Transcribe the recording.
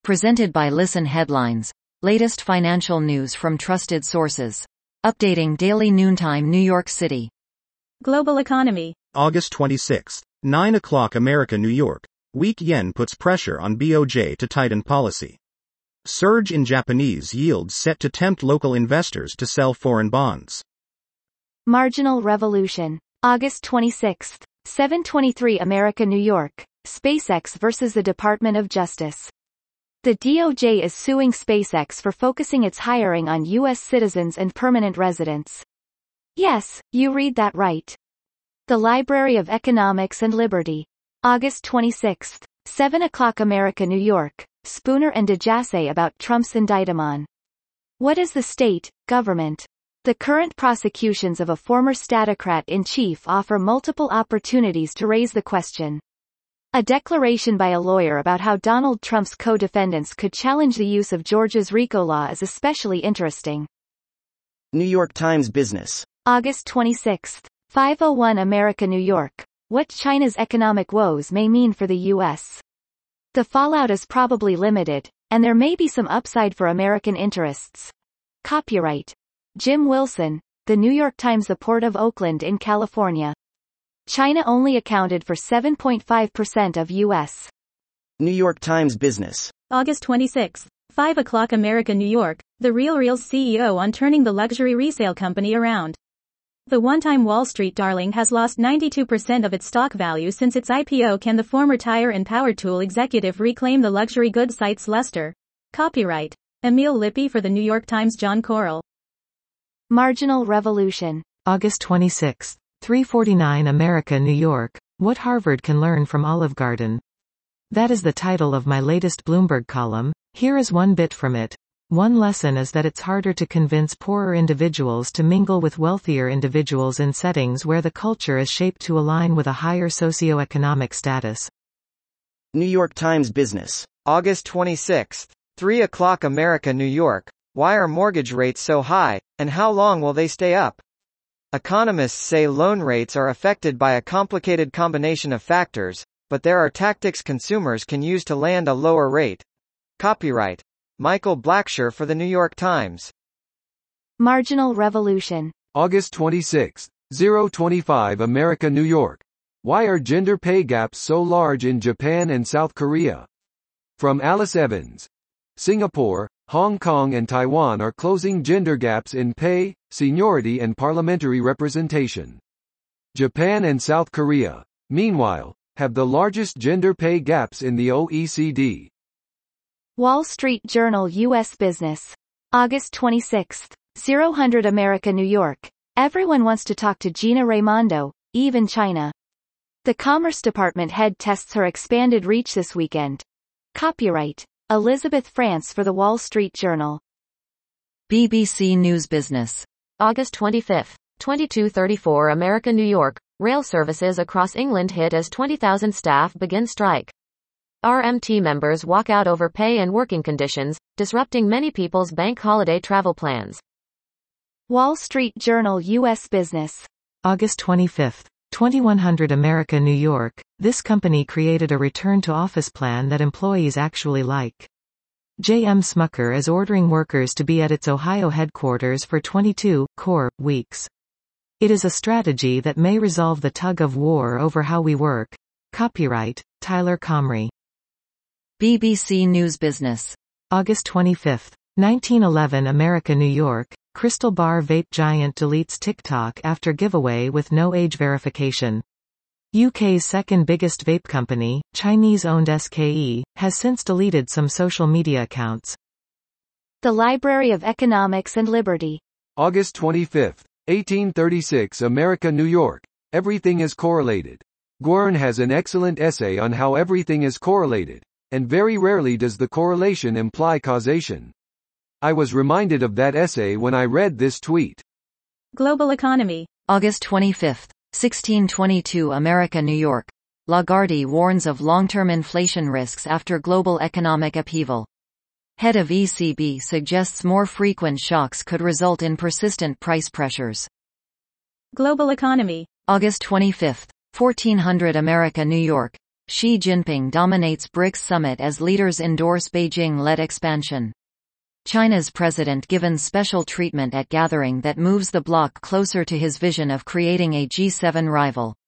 Presented by Listen Headlines. Latest financial news from trusted sources. Updating daily noontime New York City. Global economy. August 26. 9 o'clock America New York. Weak yen puts pressure on BOJ to tighten policy. Surge in Japanese yields set to tempt local investors to sell foreign bonds. Marginal revolution. August 26. 7:23 America New York. SpaceX versus the Department of Justice. The DOJ is suing SpaceX for focusing its hiring on U.S. citizens and permanent residents. Yes, you read that right. The Library of Economics and Liberty. August 26. 7 o'clock America New York. Spooner and DeJasse about Trump's indictment. What is the state, government? The current prosecutions of a former statocrat-in-chief offer multiple opportunities to raise the question. A declaration by a lawyer about how Donald Trump's co-defendants could challenge the use of Georgia's RICO law is especially interesting. New York Times Business. August 26. 5:01 America New York. What China's economic woes may mean for the U.S. The fallout is probably limited, and there may be some upside for American interests. Copyright Jim Wilson, The New York Times. The Port of Oakland in California. China only accounted for 7.5% of U.S. New York Times Business. August 26. 5 o'clock America New York. The RealReal's CEO on turning the luxury resale company around. The one-time Wall Street darling has lost 92% of its stock value since its IPO. Can the former tire and power tool executive reclaim the luxury goods site's luster? Copyright Emil Lippi for the New York Times. John Corral. Marginal revolution. August 26. 3:49 America New York. What Harvard can learn from Olive Garden. That is the title of my latest Bloomberg column. Here is one bit from it. One lesson is that it's harder to convince poorer individuals to mingle with wealthier individuals in settings where the culture is shaped to align with a higher socioeconomic status. New York Times Business. August 26. 3 o'clock America New York. Why are mortgage rates so high, and how long will they stay up? Economists say loan rates are affected by a complicated combination of factors, but there are tactics consumers can use to land a lower rate. Copyright Michael Blacksher for the New York Times. Marginal revolution. August 26. 0:25 America New York. Why are gender pay gaps so large in Japan and South Korea? From Alice Evans. Singapore, Hong Kong and Taiwan are closing gender gaps in pay, seniority and parliamentary representation. Japan and South Korea, meanwhile, have the largest gender pay gaps in the OECD. Wall Street Journal U.S. Business. August 26. 0:00 America New York. Everyone wants to talk to Gina Raimondo, even China. The Commerce Department head tests her expanded reach this weekend. Copyright Elizabeth France for the Wall Street Journal. BBC News Business. August 25. 22:34 America New York. Rail services across England hit as 20,000 staff begin strike. RMT members walk out over pay and working conditions, disrupting many people's bank holiday travel plans. Wall Street Journal U.S. Business. August 25. 2100 America New York. This company created a return-to-office plan that employees actually like. J.M. Smucker is ordering workers to be at its Ohio headquarters for 22 core weeks. It is a strategy that may resolve the tug-of-war over how we work. Copyright Tyler Comrie. BBC News Business. August 25. 1911 America New York. Crystal Bar vape giant deletes TikTok after giveaway with no age verification. UK's second biggest vape company, Chinese-owned SKE, has since deleted some social media accounts. The Library of Economics and Liberty. August 25. 1836 America New York. Everything is correlated. Gwern has an excellent essay on how everything is correlated, and very rarely does the correlation imply causation. I was reminded of that essay when I read this tweet. Global economy. August 25. 1622 America New York. Lagarde warns of long-term inflation risks after global economic upheaval. Head of ECB suggests more frequent shocks could result in persistent price pressures. Global economy. August 25. 1400 America New York. Xi Jinping dominates BRICS summit as leaders endorse Beijing-led expansion. China's president given special treatment at gathering that moves the bloc closer to his vision of creating a G7 rival.